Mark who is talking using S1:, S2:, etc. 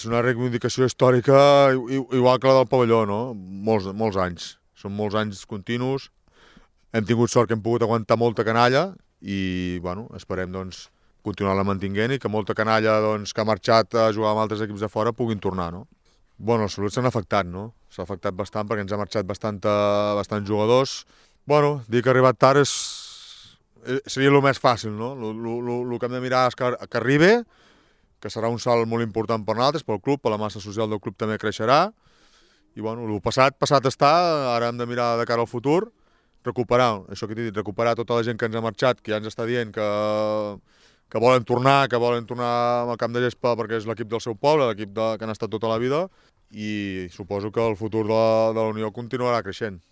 S1: És una reivindicació històrica igual que la del pavelló, no? Molts anys. Són molts anys continus. Hem tingut sort que hem pogut aguantar molta canalla i bueno, esperem doncs, continuar-la mantinguent i que molta canalla doncs, que ha marxat a jugar amb altres equips de fora puguin tornar. No? Bueno, els saluts s'han afectat, no? S'ha afectat bastant perquè ens ha marxat bastants jugadors. Bueno, dir que ha arribat tard seria el més fàcil, no? El que hem de mirar és que arribi, que serà un salt molt important per nosaltres, pel club, per la massa social del club també creixerà. I bueno, el passat està, ara hem de mirar de cara al futur, recuperar, això que t'he dit, recuperar tota la gent que ens ha marxat, que ja ens està dient que volen tornar al camp de gespa perquè és l'equip del seu poble, l'equip que han estat tota la vida, i suposo que el futur de la Unió continuarà creixent.